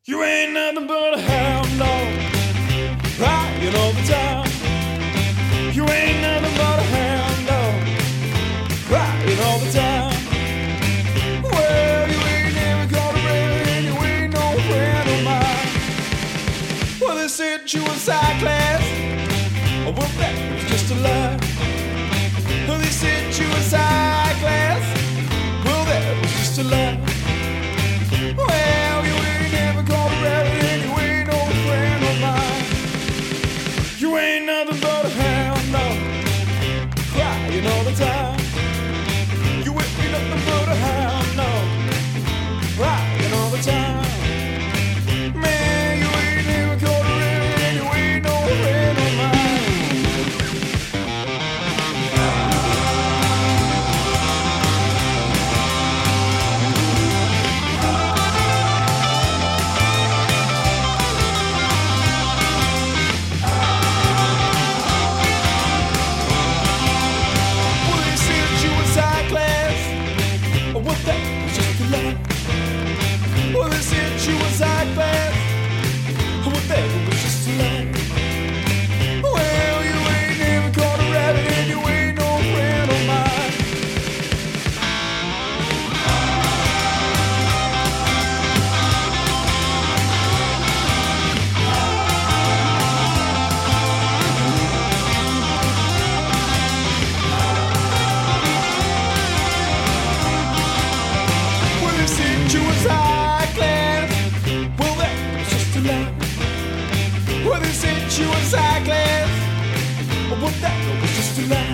You ain't nothing but a hound dog, crying all the time. You ain't nothing but a hound dog, crying all the time. Well, you ain't never caught a rabbit and you ain't no friend of mine. Well, they said you was high class, oh, well, that was just a lie. Well, they said you was high class, well, that was just a lie. Well, you ain't never caught a rabbit and you ain't no friend of mine. You ain't nothing but a hound dog, crying all the time. You ain't nothing but a hound dog, crying all the time. Man, you ain't never caught a rabbit and you ain't no friend of mine. Well, they said she was high class, well, that was just a lie. Well, you ain't never caught a rabbit and you ain't no friend of mine. Well, they said she was high class, well, that was just a lie. Well, they said she was high class, well, that was just a lie.